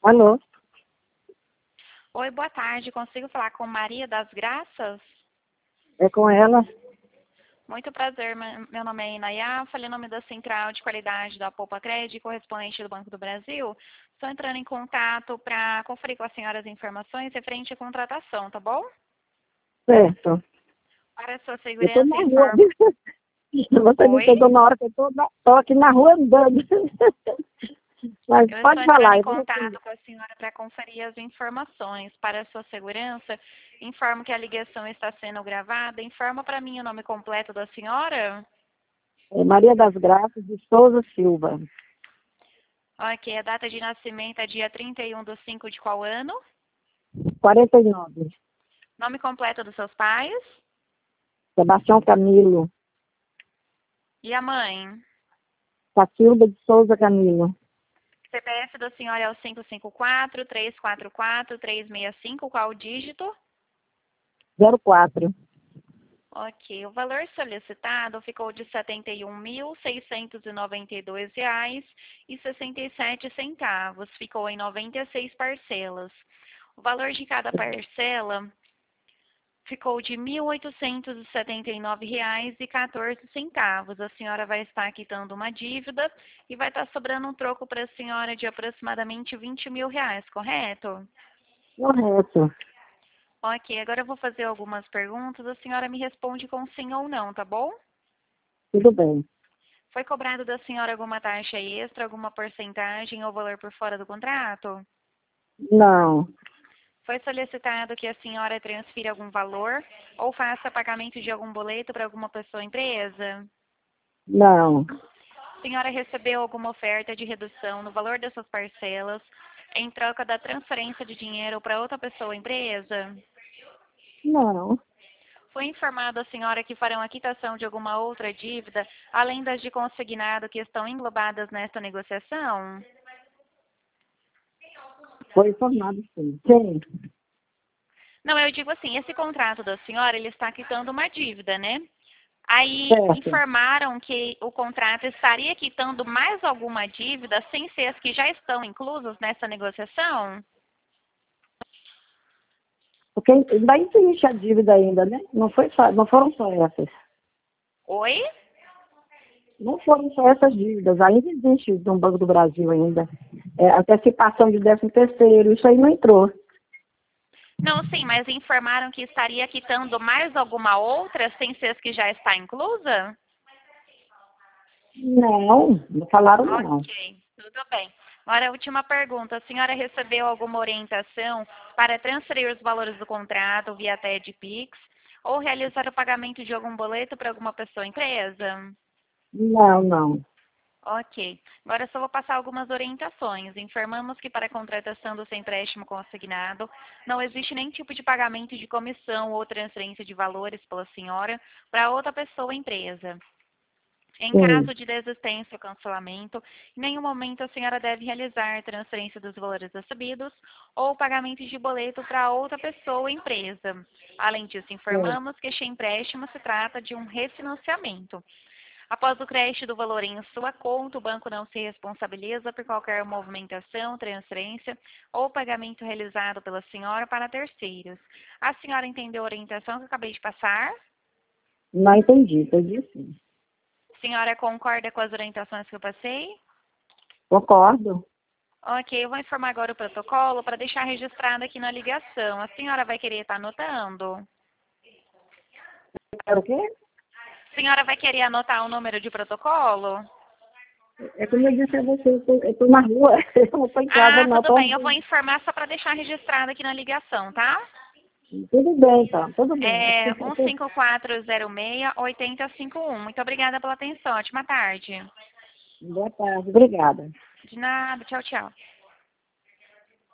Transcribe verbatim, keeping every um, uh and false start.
Alô? Oi, boa tarde. Consigo falar com Maria das Graças? É com ela? Muito prazer. me- Meu nome é Inayá. Falei em nome da Central de Qualidade da Poupa Crédito, correspondente do Banco do Brasil. Estou entrando em contato para conferir com a senhora as informações referente à contratação, tá bom? Certo. Para a sua Eu tô segurança, na rua. informo. Você me Oi? pegou na hora que eu tô, na... tô aqui na rua andando. Mas Eu estou pode entrando falar, em eu vou responder. contato com a senhora para conferir as informações. Para a sua segurança, informo que a ligação está sendo gravada. Informa para mim o nome completo da senhora. É Maria das Graças de Souza Silva, Ok, a data de nascimento é dia trinta e um de cinco de qual ano? quarenta e nove. Nome completo dos seus pais? Sebastião Camilo, E a mãe? Cacilda de Souza Camilo, C P F da senhora é o cinco cinco quatro, três quatro quatro, três seis cinco, qual o dígito? zero quatro. Ok, o valor solicitado ficou de setenta e um mil, seiscentos e noventa e dois reais e sessenta e sete centavos. Ficou em noventa e seis parcelas. O valor de cada parcela ficou de mil oitocentos e setenta e nove reais e quatorze centavos. A senhora vai estar quitando uma dívida e vai estar sobrando um troco para a senhora de aproximadamente vinte mil reais, correto? Correto. Ok, agora eu vou fazer algumas perguntas. A senhora me responde com sim ou não, tá bom? Tudo bem. Foi cobrado da senhora alguma taxa extra, alguma porcentagem ou valor por fora do contrato? Não, Foi solicitado que a senhora transfira algum valor ou faça pagamento de algum boleto para alguma pessoa ou empresa? não, A senhora recebeu alguma oferta de redução no valor dessas parcelas em troca da transferência de dinheiro para outra pessoa ou empresa? não. Foi informado a senhora que farão a quitação de alguma outra dívida, além das de consignado que estão englobadas nesta negociação? Foi informado sim. Sim, Não, eu digo assim, esse contrato da senhora, ele está quitando uma dívida, né? Aí certo. informaram que o contrato estaria quitando mais alguma dívida sem ser as que já estão inclusas nessa negociação? Porque ainda existe a dívida ainda, né? Não, foi só, não foram só essas. Oi? Não foram só essas dívidas, ainda existe no Banco do Brasil ainda. É, antecipação de décimo terceiro, isso aí não entrou. Não, sim, mas informaram que estaria quitando mais alguma outra sem ser as que já está inclusa? Não, não falaram não. Ok, tudo bem. Agora, a última pergunta. A senhora recebeu alguma orientação para transferir os valores do contrato via T E D Pix ou realizar o pagamento de algum boleto para alguma pessoa ou empresa? Não, não. Ok. Agora, eu só vou passar algumas orientações. Informamos que para a contratação do seu empréstimo consignado, não existe nenhum tipo de pagamento de comissão ou transferência de valores pela senhora para outra pessoa ou empresa. Em Sim, caso de desistência ou cancelamento, em nenhum momento a senhora deve realizar transferência dos valores recebidos ou pagamento de boleto para outra pessoa ou empresa. Além disso, sim, informamos que este empréstimo se trata de um refinanciamento. Após o crédito do valor em sua conta, o banco não se responsabiliza por qualquer movimentação, transferência ou pagamento realizado pela senhora para terceiros. A senhora entendeu a orientação que eu acabei de passar? não entendi, entendi sim. A senhora concorda com as orientações que eu passei? Concordo. Ok, eu vou informar agora o protocolo para deixar registrado aqui na ligação. A senhora vai querer estar anotando? Quero o quê? A senhora vai querer anotar o número de protocolo? É como eu disse a você, eu tô, eu tô na rua, eu não estou em casa Ah, não, tudo tô bem. Eu vou andando. informar só para deixar registrado aqui na ligação, tá? Tudo bem, então, tudo bem. É um cinco quatro zero seis, oito zero cinco um. Muito obrigada pela atenção. Ótima tarde. Boa tarde, obrigada. De nada. Tchau, tchau.